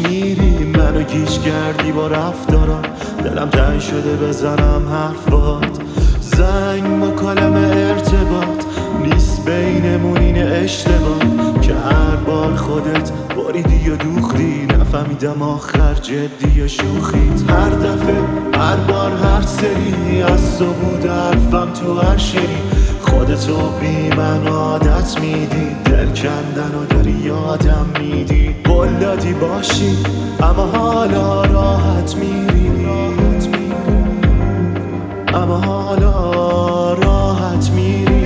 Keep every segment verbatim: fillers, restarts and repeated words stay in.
میری، منو گیج کردی با رفتارات، دلم تنگ شده بزنم حرفات. زنگ مکالمه ارتباط نیست بینمون، این اشتباه که هر بار خودت باریدی و دوختی، نفهمیدم آخر جدی یا شوخیت. هر دفعه هر بار هر سری از تو بود حرفم تو هر شری، خودتو بی من عادت میدی، دل کندن و داری یادم میدی. قول دادی باشی اما حالا راحت میری، اما حالا راحت میری.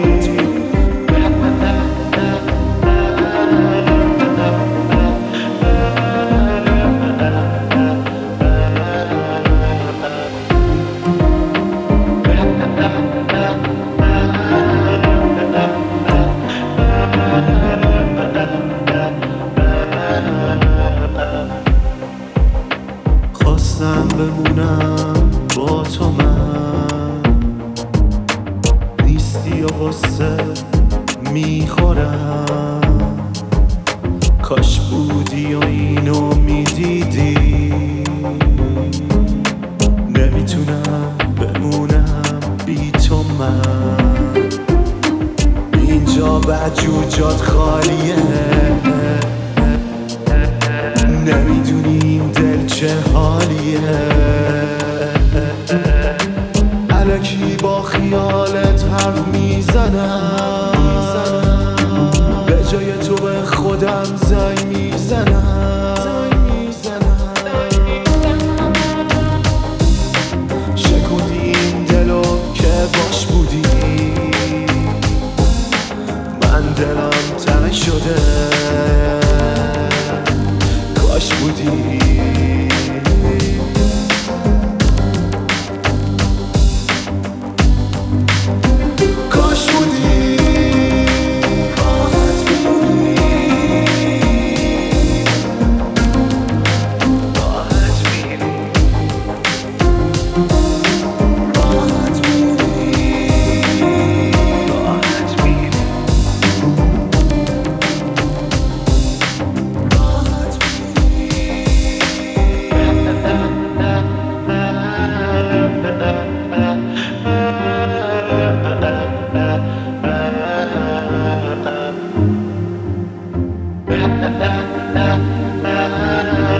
خواستم بمونم با تو، من نیستی و غصه میخورم. کاش بودی و اینو میدیدی، نمیتونم بمونم بی تو من. اینجا بجوجات خالیه، نمیدونی این دل چه حالیه. الکی با خیالت حرف میزنم، به جای تو به خودم زنگ میزنم. شکوندی این دلو که باش بودی، من دلم تنگ شده کاش بودی. کاش بودی راحت میری، راحت میری، راحت میری، راحت میری. Na na na na